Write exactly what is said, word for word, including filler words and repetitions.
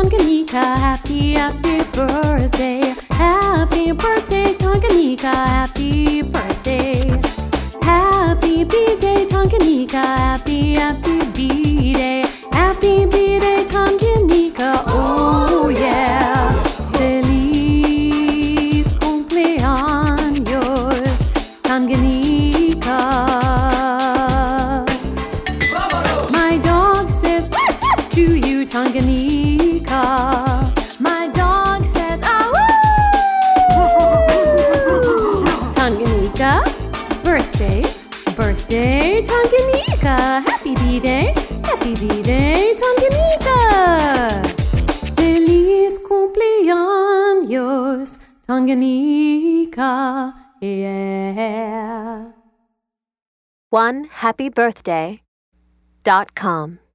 Tanganyika. Happy, happy birthday. Happy birthday, Tanganyika. Happy birthday. Happy B-Day, Tanganyika. Happy, happy B-Day. Happy B-Day, Tanganyika. Oh yeah. Feliz cumpleaños, Tanganyika. My dog says to you, Tanganyika. My dog says, ah, woo! Tanganyika. Birthday, birthday, Tanganyika. Happy B-Day, happy B-Day, Tanganyika. Feliz cumpleaños, Tanganyika. Yeah. one happy birthday dot com